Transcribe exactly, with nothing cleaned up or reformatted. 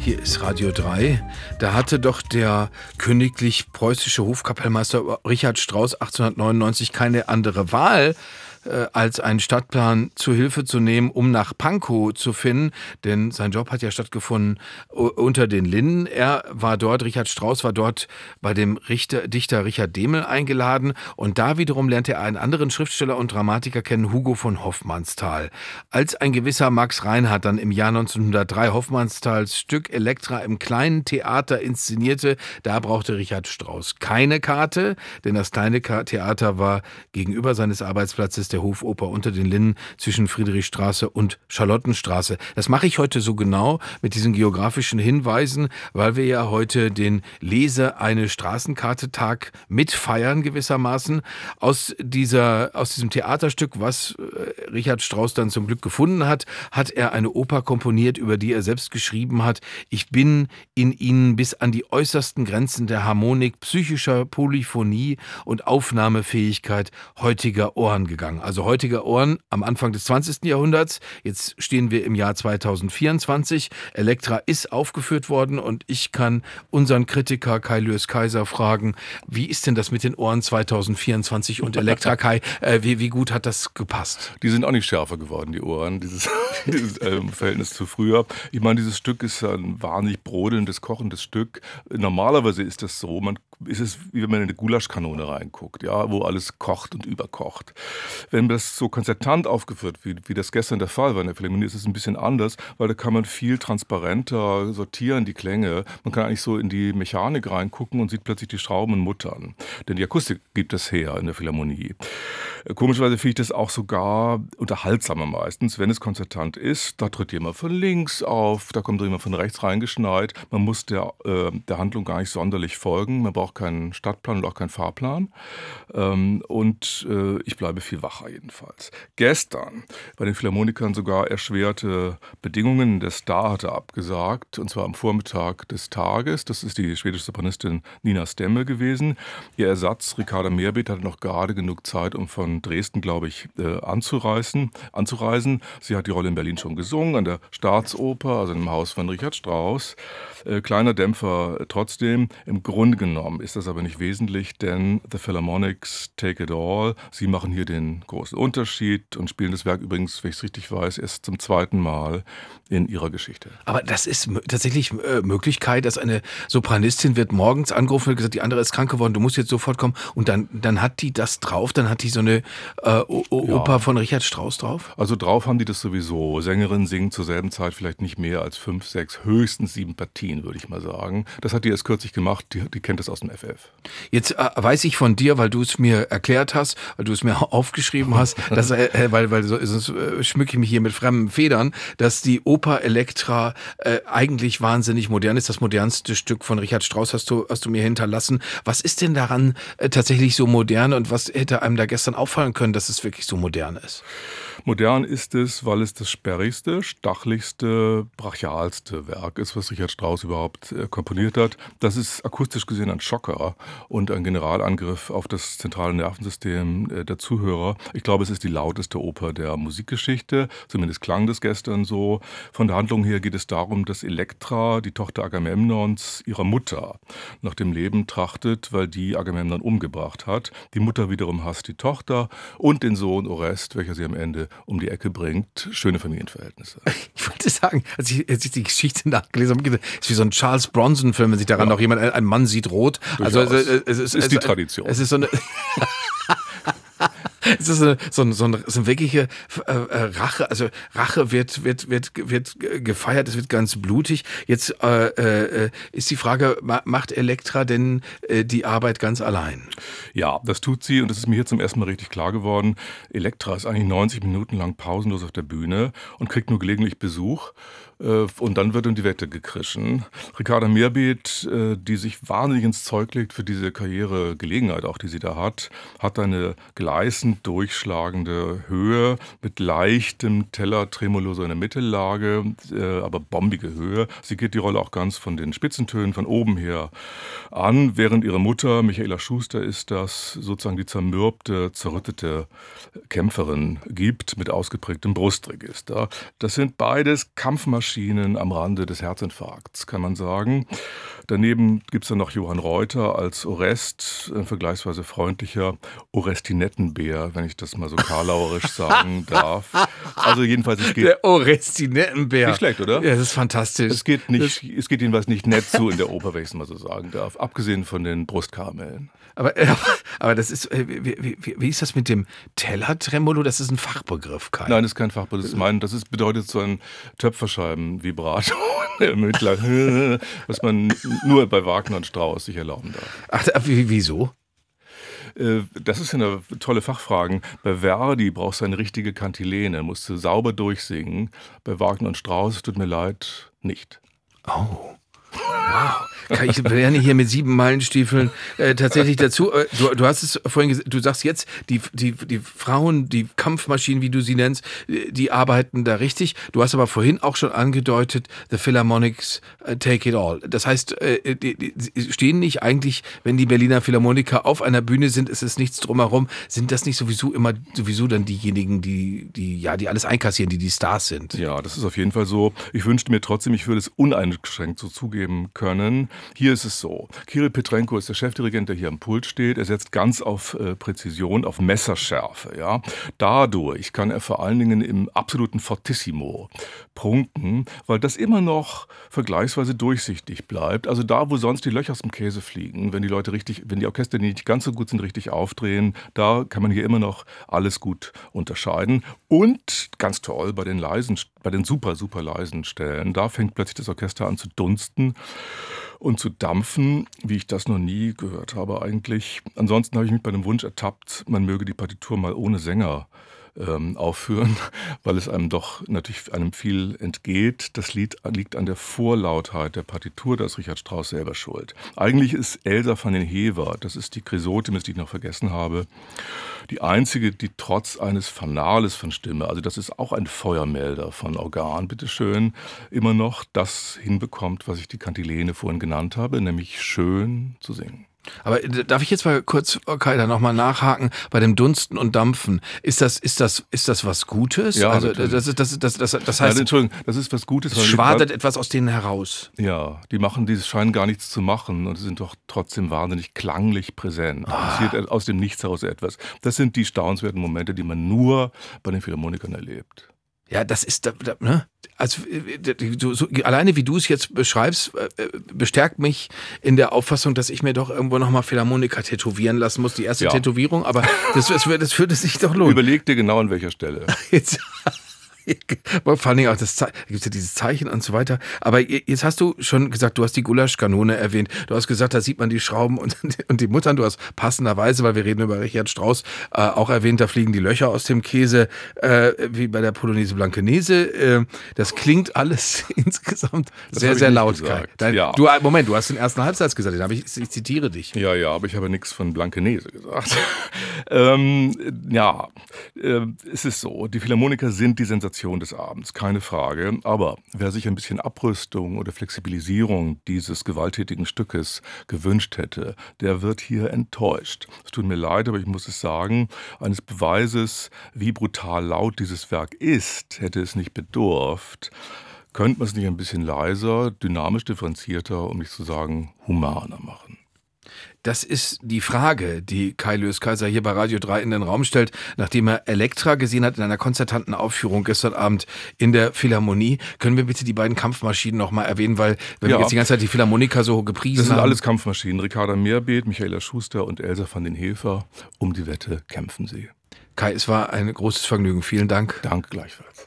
Hier ist Radio drei. Da hatte doch der königlich preußische Hofkapellmeister Richard Strauss achtzehnhundertneunundneunzig keine andere Wahl, äh, als einen Stadtplan zu Hilfe zu nehmen, um nach Pankow zu finden. Denn sein Job hat ja stattgefunden u- unter den Linden. Er war dort, Richard Strauss war dort bei dem Richter, Dichter Richard Dehmel eingeladen. Und da wiederum lernte er einen anderen Schriftsteller und Dramatiker kennen, Hugo von Hofmannsthal. Als ein gewisser Max Reinhardt dann im Jahr neunzehnhundertdrei Hofmannsthals Stück Elektra im kleinen Theater inszenierte, da brauchte Richard Strauss keine Karte, denn das kleine Ka- Theater war gegenüber seines Arbeitsplatzes der Hofoper unter den Linden zwischen Friedrichstraße und Charlottenstraße. Das mache ich heute so genau mit diesen geografischen Hinweisen, weil wir ja heute den Lese eine Straßenkarte-Tag mitfeiern gewissermaßen. Aus dieser, aus diesem Theaterstück, was äh, Richard Strauss dann zum Glück gefunden hat, hat er eine Oper komponiert, über die er selbst geschrieben hat: Ich bin in ihnen bis an die äußersten Grenzen der Harmonik, psychischer Polyphonie und Aufnahmefähigkeit heutiger Ohren gegangen. Also heutiger Ohren am Anfang des zwanzigsten Jahrhunderts. Jetzt stehen wir im Jahr zweitausendvierundzwanzig. Elektra ist aufgeführt worden und ich kann unseren Kritiker Kai Lewis Kaiser fragen, wie ist denn das mit den Ohren zweitausendvierundzwanzig und Elektra, Kai? Äh, wie, wie gut hat das gepasst? Die sind auch nicht schärfer geworden, die Ohren, dieses, dieses ähm, Verhältnis zu früher. Ich meine, dieses Stück ist ein wahnsinnig brodelndes, kochendes Stück. Normalerweise ist das so, man ist es, wie wenn man in eine Gulaschkanone reinguckt, ja, wo alles kocht und überkocht. Wenn das so konzertant aufgeführt wird, wie das gestern der Fall war in der Philharmonie, ist es ein bisschen anders, weil da kann man viel transparenter sortieren, die Klänge. Man kann eigentlich so in die Mechanik reingucken und sieht plötzlich die Schrauben muttern. Denn die Akustik gibt es her in der Philharmonie. Komischerweise finde ich das auch sogar unterhaltsamer meistens, wenn es konzertant ist. Da tritt jemand von links auf, da kommt jemand von rechts reingeschneit. Man muss der, äh, der Handlung gar nicht sonderlich folgen. Man braucht keinen Stadtplan und auch keinen Fahrplan. Ähm, und äh, ich bleibe viel wacher jedenfalls. Gestern bei den Philharmonikern sogar erschwerte Bedingungen. Der Star hatte abgesagt, und zwar am Vormittag des Tages. Das ist die schwedische Sopranistin Nina Stemme gewesen. Ihr Ersatz, Ricarda Meerbeet, hatte noch gerade genug Zeit, um von Dresden, glaube ich, äh, anzureisen, anzureisen. Sie hat die Rolle in Berlin schon gesungen, an der Staatsoper, also im Haus von Richard Strauss. Äh, kleiner Dämpfer trotzdem. Im Grunde genommen ist das aber nicht wesentlich, denn The Philharmonics Take It All, sie machen hier den großen Unterschied und spielen das Werk übrigens, wenn ich es richtig weiß, erst zum zweiten Mal in ihrer Geschichte. Aber das ist m- tatsächlich äh, Möglichkeit, dass eine Sopranistin wird morgens angerufen und gesagt, die andere ist krank geworden, du musst jetzt sofort kommen. Und dann, dann hat die das drauf, dann hat die so eine äh, o- o- Ja. Oper von Richard Strauss drauf. Also drauf haben die das sowieso. Sängerinnen singen zur selben Zeit vielleicht nicht mehr als fünf, sechs, höchstens sieben Partien, würde ich mal sagen. Das hat die erst kürzlich gemacht, die, die kennt das aus dem F F. Jetzt äh, weiß ich von dir, weil du es mir erklärt hast, weil du es mir aufgeschrieben hast, dass, äh, weil, weil so- sonst äh, schmücke ich mich hier mit fremden Federn, dass die Oper Elektra äh, eigentlich wahnsinnig modern ist. Das modernste Stück von Richard Strauss hast du, hast du mir hinterlassen. Was ist denn daran äh, tatsächlich so modern und was hätte einem da gestern auffallen können, dass es wirklich so modern ist? Modern ist es, weil es das sperrigste, stachligste, brachialste Werk ist, was Richard Strauss überhaupt äh, komponiert hat. Das ist akustisch gesehen ein Schocker und ein Generalangriff auf das zentrale Nervensystem äh, der Zuhörer. Ich glaube, es ist die lauteste Oper der Musikgeschichte, zumindest klang das gestern so. Von der Handlung her geht es darum, dass Elektra, die Tochter Agamemnons, ihrer Mutter nach dem Leben trachtet, weil die Agamemnon umgebracht hat. Die Mutter wiederum hasst die Tochter und den Sohn Orest, welcher sie am Ende um die Ecke bringt. Schöne Familienverhältnisse. Ich wollte sagen, als ich, als ich die Geschichte nachgelesen habe, gedacht, es ist wie so ein Charles Bronson-Film, wenn sich daran Ja. noch jemand, ein, ein Mann sieht rot. Also es, es, es, Es ist die Tradition. Es ist so eine... Es ist so, so, so, ein, so eine wirkliche äh, Rache, also Rache wird, wird, wird, wird gefeiert, es wird ganz blutig. Jetzt äh, äh, ist die Frage, ma- macht Elektra denn äh, die Arbeit ganz allein? Ja, das tut sie und das ist mir hier zum ersten Mal richtig klar geworden. Elektra ist eigentlich neunzig Minuten lang pausenlos auf der Bühne und kriegt nur gelegentlich Besuch. Und dann wird um die Wette gekrischen. Ricarda Meerbeet, die sich wahnsinnig ins Zeug legt für diese Karrieregelegenheit, auch die sie da hat, hat eine gleißend durchschlagende Höhe mit leichtem Teller-Tremolo so in der Mittellage, aber bombige Höhe. Sie geht die Rolle auch ganz von den Spitzentönen von oben her an, während ihre Mutter, Michaela Schuster, ist das, sozusagen die zermürbte, zerrüttete Kämpferin gibt mit ausgeprägtem Brustregister. Das sind beides Kampfmaschinen, Kampfmaschinen am Rande des Herzinfarkts, kann man sagen. Daneben gibt es dann noch Johann Reuter als Orest, ein vergleichsweise freundlicher Orestinettenbär, wenn ich das mal so karlauerisch sagen darf. Also jedenfalls, es geht... Der Orestinettenbär. Nicht schlecht, oder? Ja, das ist fantastisch. Es geht, nicht, es geht jedenfalls nicht nett zu in der Oper, wenn ich es mal so sagen darf. Abgesehen von den Brustkaramellen. Aber, aber das ist, wie, wie, wie ist das mit dem Tellertremolo? Das ist ein Fachbegriff, Kai. Nein, das ist kein Fachbegriff. Das, ist mein, das ist, bedeutet so ein Töpferscheiben-Vibrato, was man nur bei Wagner und Strauss sich erlauben darf. Ach, wieso? Das ist eine tolle Fachfrage. Bei Verdi brauchst du eine richtige Kantilene, musst du sauber durchsingen. Bei Wagner und Strauss, tut mir leid, nicht. Oh. Wow. Ich lerne hier mit sieben Meilenstiefeln äh, tatsächlich dazu. Äh, du, du hast es vorhin gesagt, du sagst jetzt, die, die, die Frauen, die Kampfmaschinen, wie du sie nennst, die arbeiten da richtig. Du hast aber vorhin auch schon angedeutet, the Philharmonics uh, take it all. Das heißt, äh, die, die stehen nicht eigentlich, wenn die Berliner Philharmoniker auf einer Bühne sind, ist es nichts drumherum. Sind das nicht sowieso immer sowieso dann diejenigen, die, die, ja, die alles einkassieren, die die Stars sind? Ja, das ist auf jeden Fall so. Ich wünschte mir trotzdem, ich würde es uneingeschränkt so zugeben können. Hier ist es so. Kirill Petrenko ist der Chefdirigent, der hier am Pult steht. Er setzt ganz auf äh, Präzision, auf Messerschärfe. Ja? Dadurch kann er vor allen Dingen im absoluten Fortissimo prunken, weil das immer noch vergleichsweise durchsichtig bleibt. Also da, wo sonst die Löcher aus dem Käse fliegen, wenn die Leute richtig, wenn die Orchester, die nicht ganz so gut sind, richtig aufdrehen, da kann man hier immer noch alles gut unterscheiden. Und ganz toll, bei den leisen, bei den super, super leisen Stellen, da fängt plötzlich das Orchester an zu dunsten und zu dampfen, wie ich das noch nie gehört habe eigentlich. Ansonsten habe ich mich bei dem Wunsch ertappt, man möge die Partitur mal ohne Sänger ähm, aufführen, weil es einem doch natürlich einem viel entgeht. Das Lied liegt an der Vorlautheit der Partitur, da ist Richard Strauss selber schuld. Eigentlich ist Elsa van den Hever, das ist die Chrysotemis, die ich noch vergessen habe, die einzige, die trotz eines Fanales von Stimme, also das ist auch ein Feuermelder von Organ, bitteschön, immer noch das hinbekommt, was ich die Kantilene vorhin genannt habe, nämlich schön zu singen. Aber darf ich jetzt mal kurz, Kai, da nochmal nachhaken, bei dem Dunsten und Dampfen, ist das, ist das, ist das was Gutes? Ja, also das, ist, das, das, das, das heißt, ja, Entschuldigung, das ist was Gutes. Es schwadert etwas aus denen heraus. Ja, die machen, die scheinen gar nichts zu machen und sind doch trotzdem wahnsinnig klanglich präsent. Ah. Passiert aus dem Nichts heraus etwas. Das sind die staunenswerten Momente, die man nur bei den Philharmonikern erlebt. Ja, das ist, ne? Also so, so, alleine wie du es jetzt beschreibst, bestärkt mich in der Auffassung, dass ich mir doch irgendwo nochmal Philharmoniker tätowieren lassen muss. Die erste ja. Tätowierung, aber das, das, das würde sich doch lohnen. Überleg dir genau an welcher Stelle. Jetzt. Vor allem auch das Zeichen, da gibt es ja dieses Zeichen und so weiter. Aber jetzt hast du schon gesagt, du hast die Gulaschkanone erwähnt. Du hast gesagt, da sieht man die Schrauben und, und die Muttern. Du hast passenderweise, weil wir reden über Richard Strauss, äh, auch erwähnt, da fliegen die Löcher aus dem Käse, äh, wie bei der Polonaise Blankenese. Äh, das klingt alles insgesamt das sehr, sehr laut. Dein, ja. du, Moment, du hast den ersten Halbsatz gesagt, den hab ich, ich zitiere dich. Ja, ja, aber ich habe nichts von Blankenese gesagt. ähm, ja, äh, es ist so, die Philharmoniker sind die Sensation des Abends, keine Frage. Aber wer sich ein bisschen Abrüstung oder Flexibilisierung dieses gewalttätigen Stückes gewünscht hätte, der wird hier enttäuscht. Es tut mir leid, aber ich muss es sagen, eines Beweises, wie brutal laut dieses Werk ist, hätte es nicht bedurft. Könnte man es nicht ein bisschen leiser, dynamisch differenzierter, um nicht zu sagen humaner machen? Das ist die Frage, die Kai Löskaiser hier bei Radio drei in den Raum stellt, nachdem er Elektra gesehen hat in einer konzertanten Aufführung gestern Abend in der Philharmonie. Können wir bitte die beiden Kampfmaschinen noch mal erwähnen, weil wenn ja. wir jetzt die ganze Zeit die Philharmoniker so gepriesen haben. Das sind haben. alles Kampfmaschinen. Ricarda Meerbeet, Michaela Schuster und Elsa van den Hever. Um die Wette kämpfen sie. Kai, es war ein großes Vergnügen. Vielen Dank. Danke gleichfalls.